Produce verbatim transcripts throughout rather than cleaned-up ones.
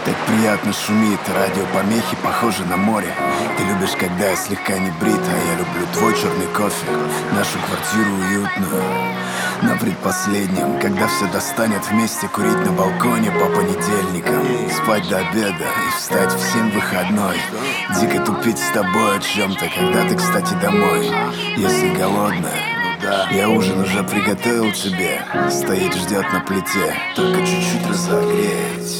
Так приятно шумит, радиопомехи похожи на море. Ты любишь, когда я слегка не брит, а я люблю твой черный кофе, нашу квартиру уютную. На предпоследнем, когда все достанет вместе, курить на балконе по понедельникам, спать до обеда и встать в семь выходной. Дико тупить с тобой о чем-то, когда ты, кстати, домой. Если голодная, я ужин уже приготовил тебе. Стоит, ждет на плите, только чуть-чуть разогреть.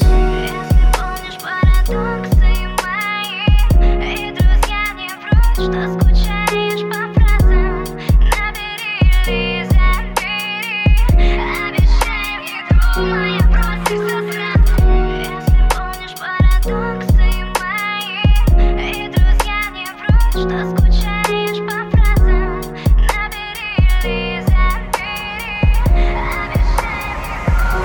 Что скучаешь по фразам, набери или забери. Обещаю, еду моя просится сразу. Если помнишь парадоксы мои, и друзья не врут, что скучаешь по фразам, набери или забери. Обещаю,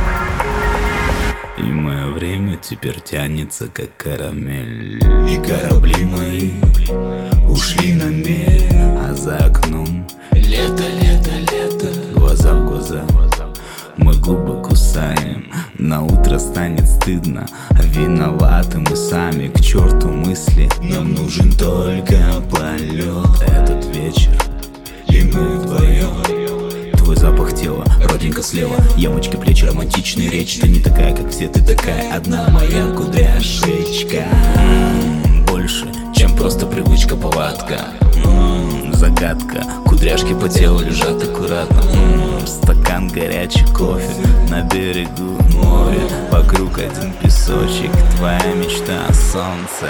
и мое время теперь тянется, как карамель. И корабли мои ушли на мель, а за окном лето, лето, лето. Глаза в глаза мы губы кусаем. На утро станет стыдно, а виноваты мы сами. К черту мысли, нам нужен только полет. Этот вечер, и мы вдвоем. Твой запах тела, родинка слева, ямочки, плечи, романтичные речи. Ты не такая, как все, ты такая одна, моя кудряшечка. М-м, больше, чем просто привычка, повадка. М-м, загадка, кудряшки по телу лежат аккуратно. М-м, стакан горячий кофе на берегу моря. Вокруг один песочек, твоя мечта, солнце.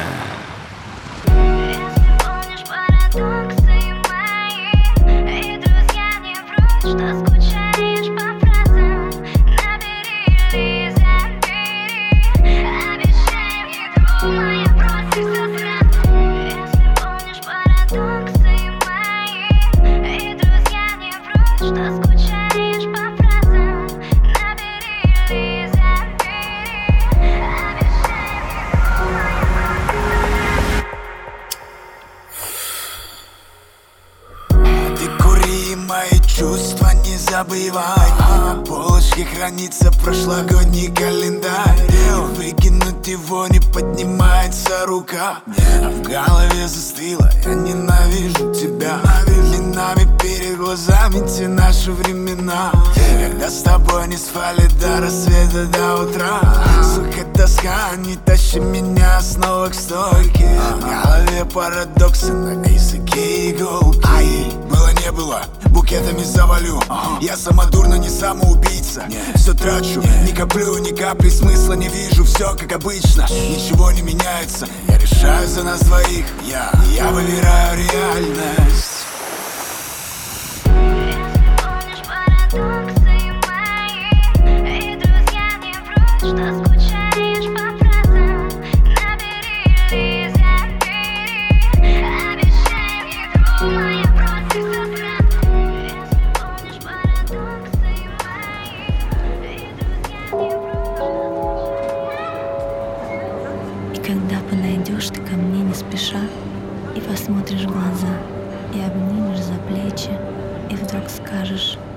что скучаешь по фразам, набери или забери. Обещаю, еду моя просится сразу. Если помнишь парадоксы мои, и друзья не врут, что скучаешь по фразам, набери или забери. Обещаю, Ты кури мои чувства, не забывай. На полочке хранится прошлогодний календарь, и выкинуть его не поднимается рука. А в голове застыло, я ненавижу тебя. Длинами перед глазами те наши времена, когда с тобой не спали до рассвета, до утра. Сука, тоска, не тащи меня снова к стойке. В голове парадоксы, на языке иголки. Ай, было не было, букетами завалю. Я самодурно, не самоубийца. Все трачу, не коплю, ни капли смысла не вижу. Все как обычно, ничего не меняется. Я решаю за нас двоих, я, я выбираю реальность. что скучаешь по фразам, набери или забери. Обещаю, еду моя просится сразу. Если помнишь парадоксы мои, и друзья не врут. И когда подойдешь ты ко мне не спеша, и посмотришь в глаза, и обнимешь за плечи, и вдруг скажешь: